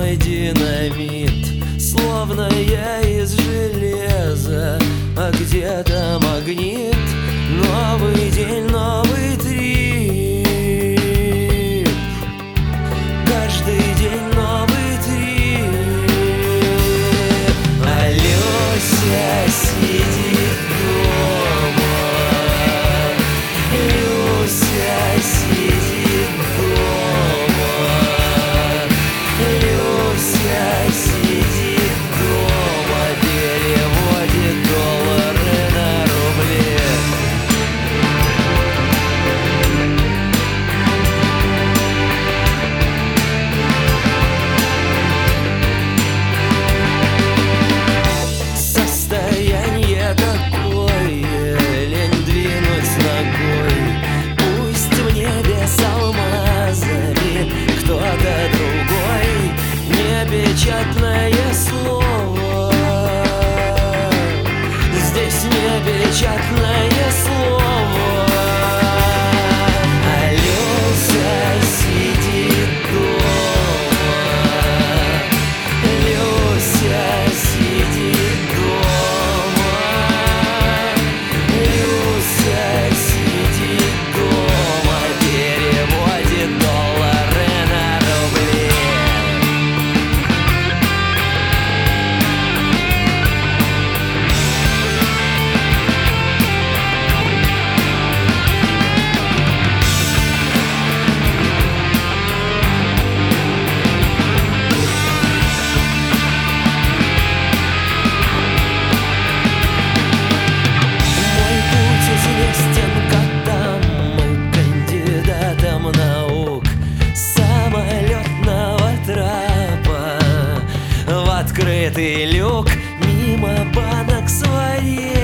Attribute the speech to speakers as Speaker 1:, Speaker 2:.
Speaker 1: мой динамит, словно я из железа, а где-то магнит. Новый день, новый трип, каждый день новый трип. А Люся сидит дома, Люся сидит дома, Люся сидит дома, переводит доллары на рубли. Состояние такое, лень двинуть ногой. Пусть в небе с алмазами кто-то другой. Непечатное слово, здесь непечатное слово. А Люся сидит дома, Люся сидит дома, Люся сидит дома, переводит доллары на рубли. Мой путь известен котам и кандидатам наук самолетного трапа в открытый люк, мимо банок с вареньем.